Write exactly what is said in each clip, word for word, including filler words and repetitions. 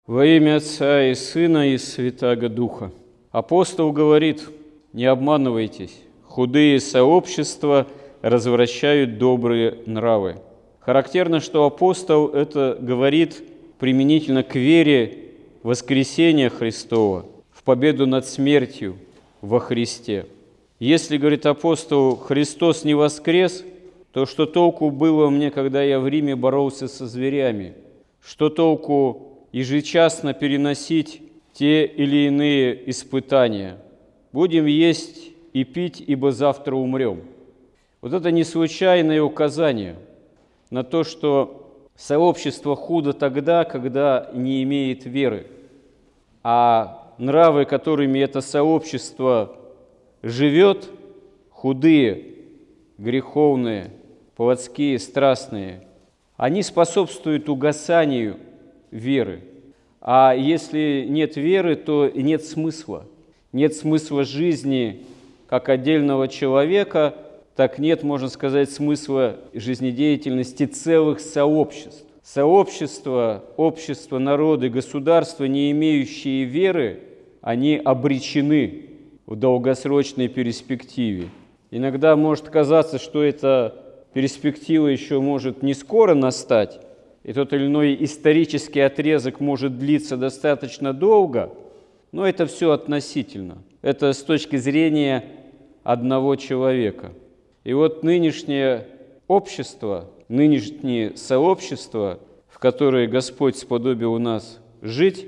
Во имя Отца и Сына и Святаго Духа. Апостол говорит: не обманывайтесь, худые сообщества развращают добрые нравы. Характерно, что апостол это говорит применительно к вере воскресения Христова, в победу над смертью во Христе. Если, говорит апостол, Христос не воскрес, то что толку было мне, когда я в Риме боролся со зверями? Что толку ежечасно переносить те или иные испытания? Будем есть и пить, ибо завтра умрем. Вот это не случайное указание на то, что сообщество худо тогда, когда не имеет веры, а нравы, которыми это сообщество живет, худые, греховные, плотские, страстные, они способствуют угасанию веры. А если нет веры, то нет смысла. Нет смысла жизни как отдельного человека, так нет, можно сказать, смысла жизнедеятельности целых сообществ. Сообщества, общества, народы, государства, не имеющие веры, они обречены в долгосрочной перспективе. Иногда может казаться, что эта перспектива еще может не скоро настать, и тот или иной исторический отрезок может длиться достаточно долго, но это все относительно. Это с точки зрения одного человека. И вот нынешнее общество, нынешние сообщества, в которые Господь сподобил нас жить,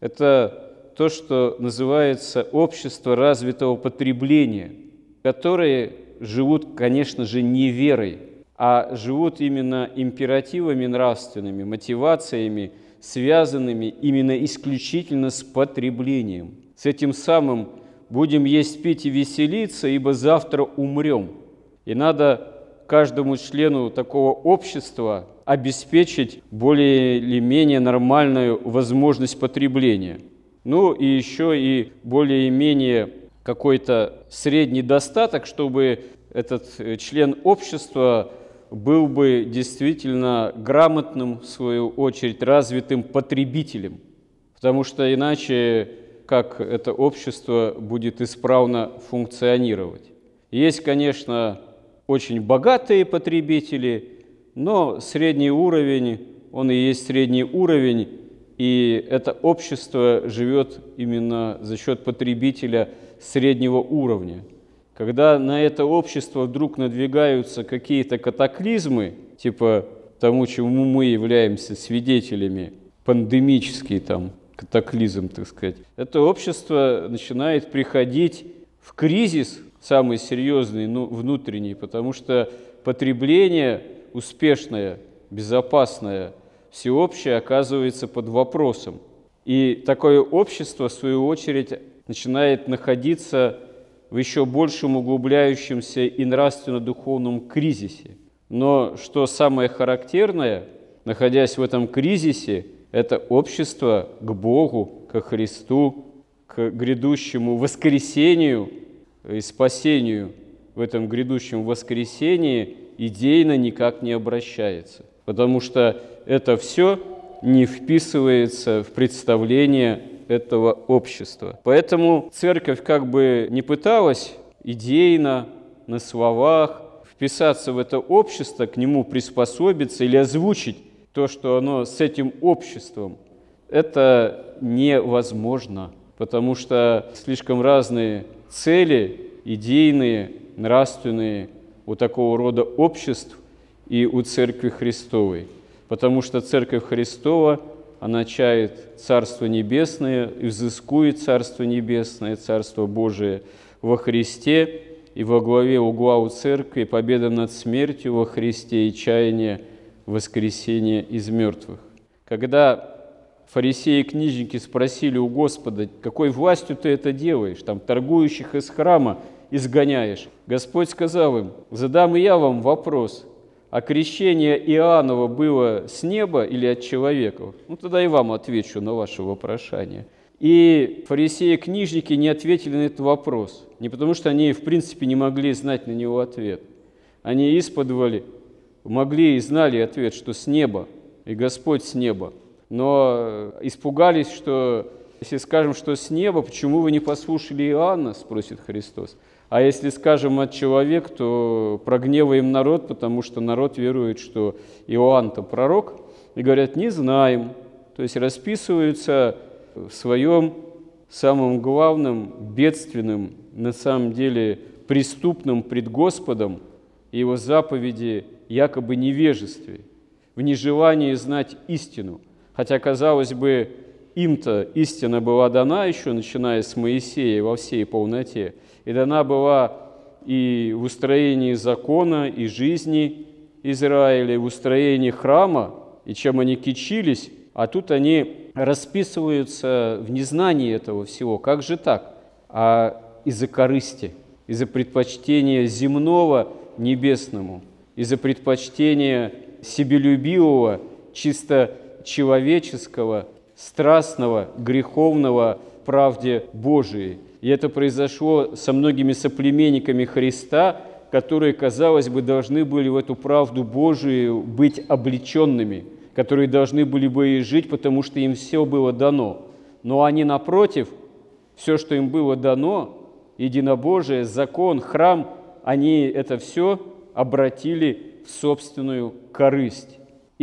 это то, что называется общество развитого потребления, которые живут, конечно же, не верой, а живут именно императивами нравственными, мотивациями, связанными именно исключительно с потреблением. С этим самым «будем есть, пить и веселиться, ибо завтра умрем». И надо каждому члену такого общества обеспечить более или менее нормальную возможность потребления. Ну и еще и более-менее какой-то средний достаток, чтобы этот член общества был бы действительно грамотным, в свою очередь, развитым потребителем. Потому что иначе как это общество будет исправно функционировать. Есть, конечно, очень богатые потребители, но средний уровень, он и есть средний уровень, и это общество живет именно за счет потребителя среднего уровня. Когда на это общество вдруг надвигаются какие-то катаклизмы, типа тому, чему мы являемся свидетелями, пандемический там катаклизм, так сказать, это общество начинает приходить в кризис, самый серьезный, ну, внутренний, потому что потребление успешное, безопасное, всеобщее оказывается под вопросом. И такое общество, в свою очередь, начинает находиться в еще большем углубляющемся и нравственно-духовном кризисе. Но что самое характерное, находясь в этом кризисе, это общество к Богу, ко Христу, к грядущему воскресению и спасению в этом грядущем воскресении идейно никак не обращается, потому что это все не вписывается в представление этого общества. Поэтому церковь как бы не пыталась идейно, на словах вписаться в это общество, к нему приспособиться или озвучить то, что оно с этим обществом. Это невозможно, потому что слишком разные цели, идейные, нравственные у такого рода обществ и у Церкви Христовой. Потому что Церковь Христова она чает Царство Небесное и взыскует Царство Небесное, Царство Божие во Христе, и во главе угла у Церкви победа над смертью во Христе и чаяние воскресения из мертвых. Когда фарисеи и книжники спросили у Господа, какой властью ты это делаешь, там торгующих из храма изгоняешь, Господь сказал им: задам и я вам вопрос, а крещение Иоаннова было с неба или от человеков? Ну, тогда и вам отвечу на ваше вопрошание. И фарисеи и книжники не ответили на этот вопрос. Не потому, что они, в принципе, не могли знать на него ответ. Они исподволи могли и знали ответ, что с неба, и Господь с неба. Но испугались, что если скажем, что с неба, почему вы не послушали Иоанна, спросит Христос. А если скажем от человека, то прогневаем народ, потому что народ верует, что Иоанн-то пророк, и говорят, не знаем. То есть расписываются в своем самом главном, бедственном, на самом деле преступном пред Господом и Его заповеди якобы невежестве, в нежелании знать истину. Хотя, казалось бы, им-то истина была дана еще, начиная с Моисея во всей полноте, и дана была и в устроении закона, и жизни Израиля, и в устроении храма, и чем они кичились, а тут они расписываются в незнании этого всего. Как же так? А из-за корысти, из-за предпочтения земного небесному, из-за предпочтения себелюбивого, чисто человеческого, страстного, греховного правде Божией. И это произошло со многими соплеменниками Христа, которые, казалось бы, должны были в эту правду Божию быть облеченными, которые должны были бы и жить, потому что им все было дано. Но они, напротив, все, что им было дано, единобожие, закон, храм, они это все обратили в собственную корысть.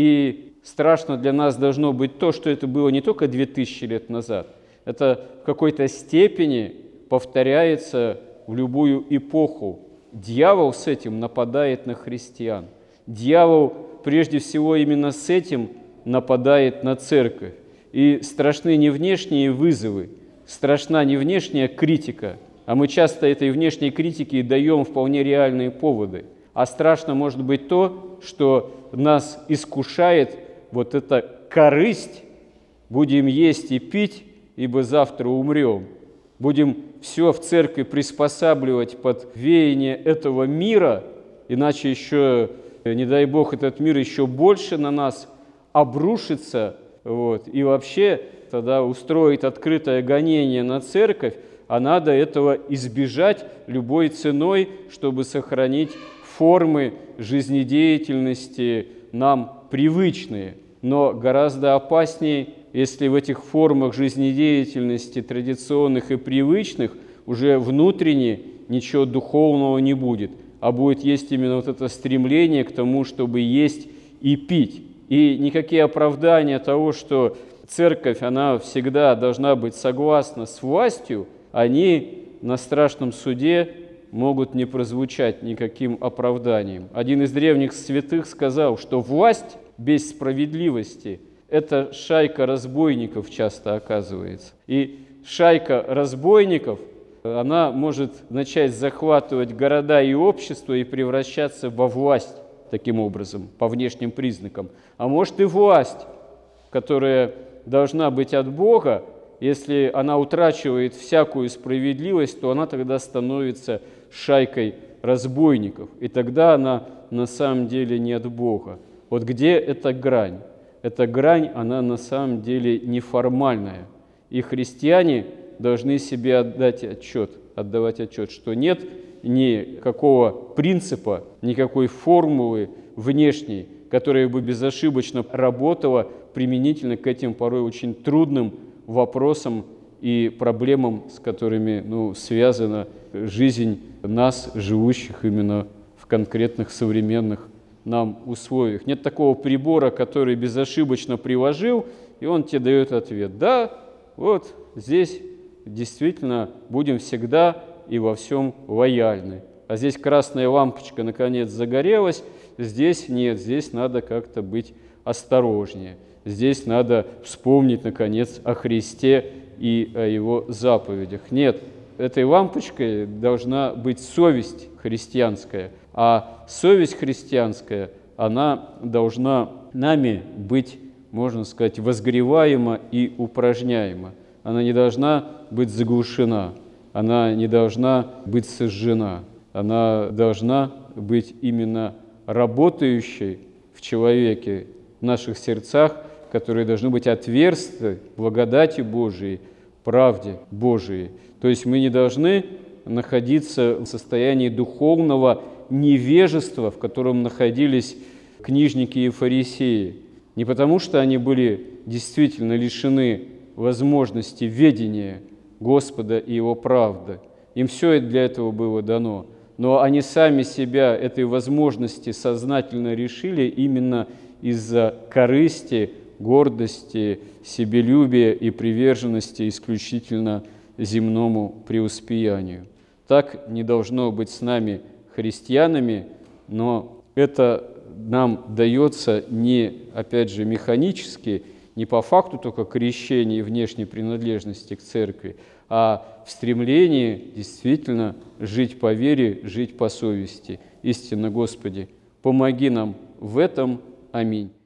И страшно для нас должно быть то, что это было не только две тысячи лет назад, это в какой-то степени повторяется в любую эпоху. Дьявол с этим нападает на христиан. Дьявол прежде всего именно с этим нападает на церковь. И страшны не внешние вызовы, страшна не внешняя критика, а мы часто этой внешней критике даем вполне реальные поводы. А страшно может быть то, что нас искушает вот эта корысть, будем есть и пить, ибо завтра умрем. Будем все в церкви приспосабливать под веяние этого мира, иначе еще, не дай Бог, этот мир еще больше на нас обрушится, вот, и вообще тогда устроит открытое гонение на церковь, а надо этого избежать любой ценой, чтобы сохранить формы жизнедеятельности нам привычные. Но гораздо опаснее, если в этих формах жизнедеятельности традиционных и привычных уже внутренне ничего духовного не будет, а будет есть именно вот это стремление к тому, чтобы есть и пить. И никакие оправдания того, что церковь, она всегда должна быть согласна с властью, они на страшном суде могут не прозвучать никаким оправданием. Один из древних святых сказал, что власть без справедливости – это шайка разбойников часто оказывается. И шайка разбойников, она может начать захватывать города и общество и превращаться во власть таким образом, по внешним признакам. А может и власть, которая должна быть от Бога, если она утрачивает всякую справедливость, то она тогда становится шайкой разбойников. И тогда она на самом деле не от Бога. Вот где эта грань? Эта грань, она на самом деле неформальная. И христиане должны себе отдать отчет, отдавать отчет, что нет никакого принципа, никакой формулы внешней, которая бы безошибочно работала применительно к этим порой очень трудным вопросам и проблемам, с которыми ну, связана жизнь нас, живущих именно в конкретных современных нам условиях. Нет такого прибора, который безошибочно приложил, и он тебе дает ответ. Да, вот здесь действительно будем всегда и во всем лояльны. А здесь красная лампочка наконец загорелась, здесь нет, здесь надо как-то быть осторожнее. Здесь надо вспомнить, наконец, о Христе и о Его заповедях. Нет, этой лампочкой должна быть совесть христианская, а совесть христианская, она должна нами быть, можно сказать, возгреваема и упражняема. Она не должна быть заглушена, она не должна быть сожжена, она должна быть именно работающей в человеке, в наших сердцах, которые должны быть отверсты благодати Божией, правде Божией. То есть мы не должны находиться в состоянии духовного невежества, в котором находились книжники и фарисеи. Не потому, что они были действительно лишены возможности ведения Господа и Его правды. Им все для этого было дано. Но они сами себя этой возможности сознательно решили именно из-за корысти, гордости, себелюбия и приверженности исключительно земному преуспеянию. Так не должно быть с нами, христианами, но это нам дается не, опять же, механически, не по факту только крещения и внешней принадлежности к церкви, а в стремлении действительно жить по вере, жить по совести. Истинно, Господи, помоги нам в этом. Аминь.